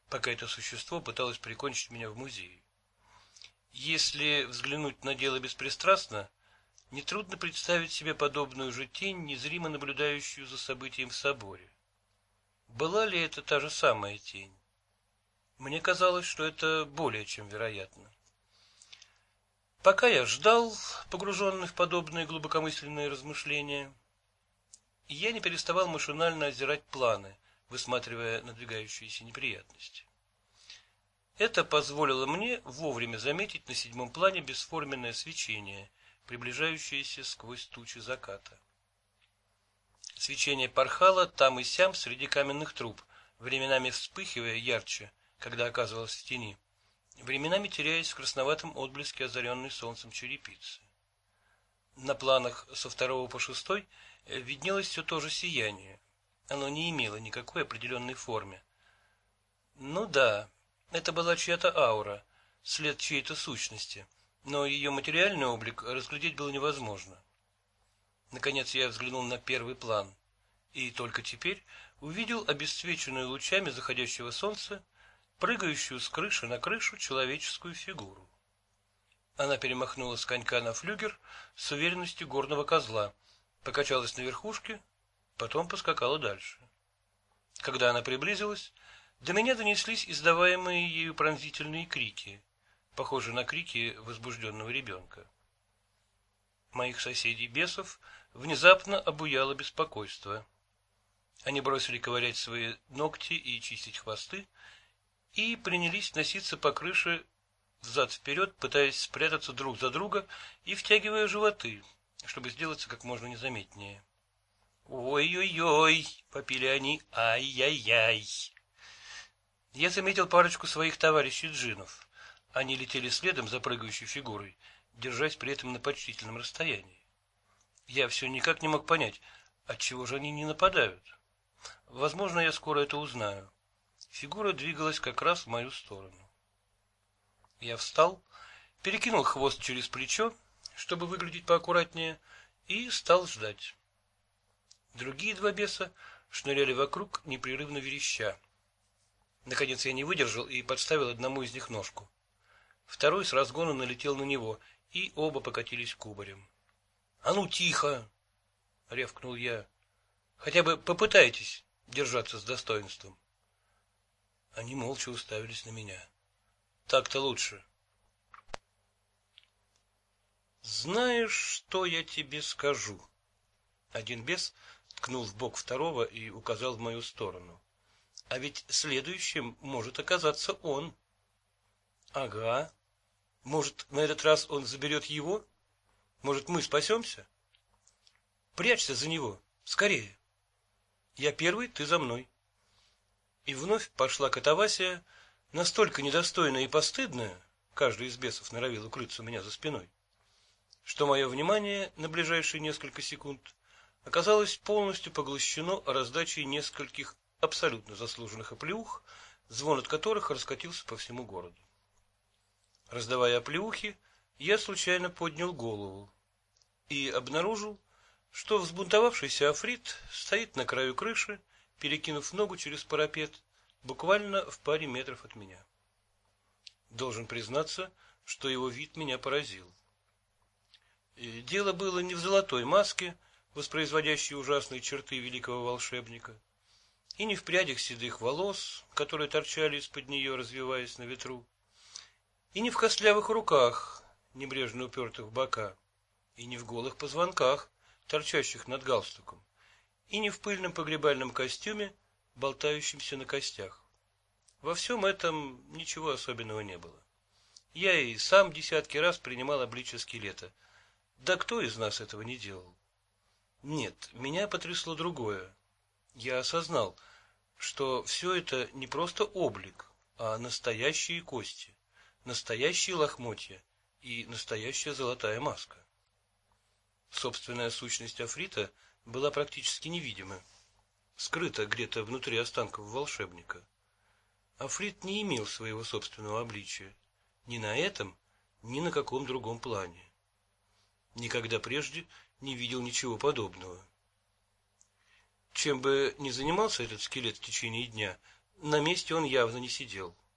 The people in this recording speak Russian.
пока это существо пыталось прикончить меня в музее. Если взглянуть на дело беспристрастно, нетрудно представить себе подобную же тень, незримо наблюдающую за событием в соборе. Была ли это та же самая тень? Мне казалось, что это более чем вероятно. Пока я ждал, погруженный в подобные глубокомысленные размышления, я не переставал машинально озирать планы, высматривая надвигающиеся неприятности. Это позволило мне вовремя заметить на седьмом плане бесформенное свечение, приближающееся сквозь тучи заката. Свечение порхало там и сям среди каменных труб, временами вспыхивая ярче, когда оказывалось в тени, временами теряясь в красноватом отблеске озаренной солнцем черепицы. На планах со 2 по 6 виднелось все то же сияние. Оно не имело никакой определенной формы. Ну да, это была чья-то аура, след чьей-то сущности, но ее материальный облик разглядеть было невозможно. Наконец я взглянул на первый план, и только теперь увидел обесцвеченную лучами заходящего солнца, прыгающую с крыши на крышу человеческую фигуру. Она перемахнула с конька на флюгер с уверенностью горного козла, покачалась на верхушке, потом поскакала дальше. Когда она приблизилась, до меня донеслись издаваемые ею пронзительные крики, похожие на крики возбужденного ребенка. Моих соседей-бесов внезапно обуяло беспокойство. Они бросили ковырять свои ногти и чистить хвосты, и принялись носиться по крыше взад-вперед, пытаясь спрятаться друг за друга и втягивая животы, чтобы сделаться как можно незаметнее. «Ой-ой-ой!» — попили они. «Ай-яй-яй!» Я заметил парочку своих товарищей-джиннов. Они летели следом за прыгающей фигурой, держась при этом на почтительном расстоянии. Я все никак не мог понять, отчего же они не нападают. Возможно, я скоро это узнаю. Фигура двигалась как раз в мою сторону. Я встал, перекинул хвост через плечо, чтобы выглядеть поаккуратнее, и стал ждать. Другие два беса шныряли вокруг, непрерывно вереща. Наконец я не выдержал и подставил одному из них ножку. Второй с разгона налетел на него, и оба покатились кубарем. — А ну тихо! — рявкнул я. — Хотя бы попытайтесь держаться с достоинством. Они молча уставились на меня. Так-то лучше. — Знаешь, что я тебе скажу? Один бес ткнул в бок второго и указал в мою сторону. А ведь следующим может оказаться он. Ага. Может, на этот раз он заберет его? Может, мы спасемся? Прячься за него, скорее. Я первый, ты за мной. И вновь пошла катавасия, настолько недостойная и постыдная, каждый из бесов норовил укрыться у меня за спиной, что мое внимание на ближайшие несколько секунд оказалось полностью поглощено раздачей нескольких абсолютно заслуженных оплеух, звон от которых раскатился по всему городу. Раздавая оплеухи, я случайно поднял голову и обнаружил, что взбунтовавшийся африт стоит на краю крыши, перекинув ногу через парапет, буквально в паре метров от меня. Должен признаться, что его вид меня поразил. И дело было не в золотой маске, воспроизводящей ужасные черты великого волшебника, и не в прядях седых волос, которые торчали из-под нее, развиваясь на ветру, и не в костлявых руках, небрежно упертых в бока, и не в голых позвонках, торчащих над галстуком, и не в пыльном погребальном костюме, болтающемся на костях. Во всем этом ничего особенного не было. Я и сам десятки раз принимал обличье скелета. Да кто из нас этого не делал? Нет, меня потрясло другое. Я осознал, что все это не просто облик, а настоящие кости, настоящие лохмотья и настоящая золотая маска. Собственная сущность африта была практически невидима, скрыта где-то внутри останков волшебника. Африт не имел своего собственного обличия ни на этом, ни на каком другом плане. Никогда прежде не видел ничего подобного. Чем бы ни занимался этот скелет в течение дня, На месте он явно не сидел.